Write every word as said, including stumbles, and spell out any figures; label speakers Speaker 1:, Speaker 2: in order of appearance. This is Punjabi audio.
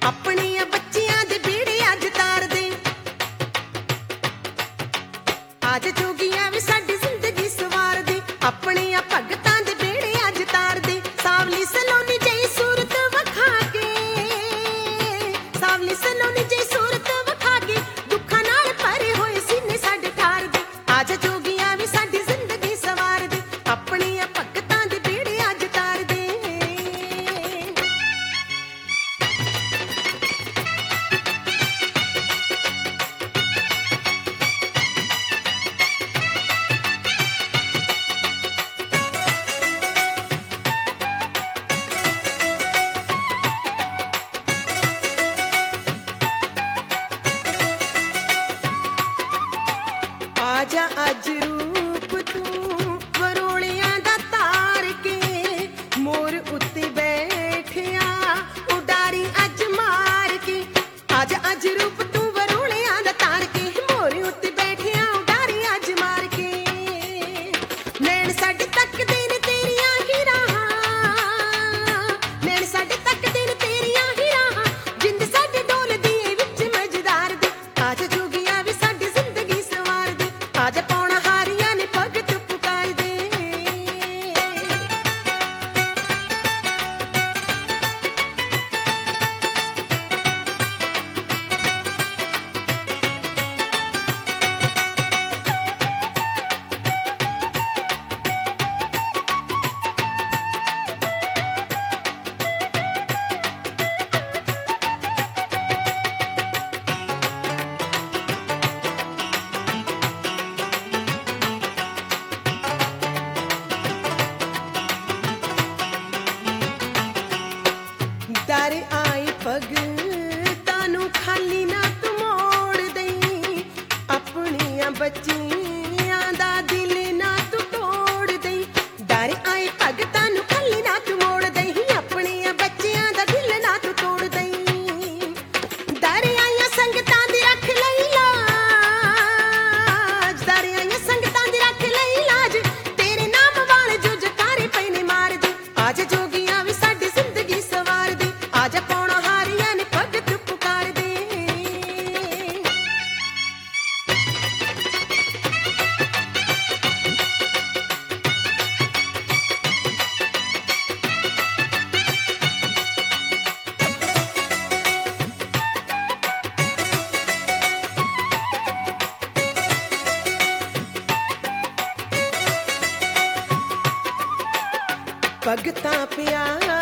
Speaker 1: ਆਪਣੀਆਂ ਬੱਚੀਆਂ ਦੇ ਬੀੜੇ ਅੱਜ ਤਾਰਦੇ। ਅੱਜ ਜੋਗੀਆਂ ਵੀ ਸਾਡੀ ਜ਼ਿੰਦਗੀ ਸਵਾਰਦੇ, ਆਪਣੀਆਂ ਭਗਤਾਂ ਦੇ ਬੀੜੇ ਅੱਜ ਤਾਰਦੇ। ਸਾਵਲੀ ਸਲੋਨੀ ਜਿਹੀ ਸੂਰਤ ਵਿਖਾ ਕੇ, ਸਾਵਲੀ ਸਲੋਨੀ ਜਿਹੀ ਸੂਰਤ ਵਿਖਾ ਕੇ ਦੁੱਖਾਂ ਨਾਲ ਭਰੇ ਹੋਏ ਸੀਨੇ ਸਾਡੇ ਠਾਰਦੇ। ਅੱਜ ਜੋਗੀਆਂ ਵੀ ਸਾਡੀ ਜ਼ਿੰਦਗੀ ਸਵਾਰਦੇ, ਆਪਣੀਆਂ ਭਗਤਾਂ ਦੇ ਬੀੜੇ ਅੱਜ ਤਾਰਦੇ। ਆਜਾ ਅੱਜ ਰੂਪ ਤੂੰ ਵਰੋਲਿਆਂ ਦਾ ਤਾਰ ਕੇ, ਮੋਰ ਉੱਤੇ ਬੈਠਿਆ ਉਡਾਰੀ ਅੱਜ ਮਾਰ ਕੇ। ਆਜਾ ਅੱਜ ਰੂਪ ਤੂੰ ਵਰੋਲਿਆਂ ਦਾ ਤਾਰ ਕੇ, ਮੋਰ ਉੱਤੇ ਬੈਠਿਆ ਉਡਾਰੀ ਅੱਜ ਮਾਰ ਕੇ। ਨੈਣ ਸਾਡੇ ਤੱਕਦੇ ਨੇ ਤੇਰੀਆਂ ਹੀ ਰਾਹਾਂ, ਨੈਣ ਸਾਡੇ ਤੱਕਦੇ ਨੇ ਤੇਰੀਆਂ ਹੀ ਰਾਹਾਂ, ਜਿੰਦ ਸਾਡੇ ਡੋਲਦੀ ਏ ਵਿੱਚ ਮਝਦਾਰ ਦੇ। ਆਜਾ ਜੋਗੀਆਂ ਵੀ ਸਾਡੀ ਜ਼ਿੰਦਗੀ ਸਵਾਰਦੇ, ਆਜਾ ਪੌਣਾ ਹਾਰੀਆਂ ਨੇ ਭਗਤ ਪੁਕਾਰਦੇ। ਦਰ ਆਈ ਭਗਤਾਂ ਨੂੰ ਖਾਲੀ ਨਾ ਤੂੰ ਮੋੜ ਦਈ, ਆਪਣੀਆਂ ਬੱਚੀਆਂ ਦਾ ਦਿਲ ਨਾ ਤੂੰ ਤੋੜ ਦਈ। ਦਰ ਆਈ ਭਗਤਾਂ ਨੂੰ ਖਾਲੀ ਨਾ ਤੂੰ ਮੋੜ ਦਈ, ਆਪਣੀਆਂ ਬੱਚੀਆਂ ਦਾ ਦਿਲ ਨਾ ਤੂੰ ਤੋੜ ਦਈ। ਦਰ ਆਈਆਂ ਸੰਗਤਾਂ ਦੀ ਰੱਖ ਲਈ ਲਾਜ, ਦਰ ਆਈਆਂ ਸੰਗਤਾਂ ਦੀ ਰੱਖ ਲਈ ਲਾਜ, ਤੇਰੇ ਨਾਮ ਵਾਲੇ ਜੋ ਜਕਾਰੇ ਪਏ ਨੇ ਮਾਰਦੇ। ਆਜਾ ਜੋਗੀਆਂ ਵੀ ਸਾਡੀ ਜ਼ਿੰਦਗੀ ਸਵਾਰਦੇ, ਆਜਾ ਪੌਣਾ ਹਾਰੀਆਂ ਨੇ ਭਗਤ ਪੁਕਾਰਦੇ। ਭਗਤਾਂ ਪਿਆਰਿਆਂ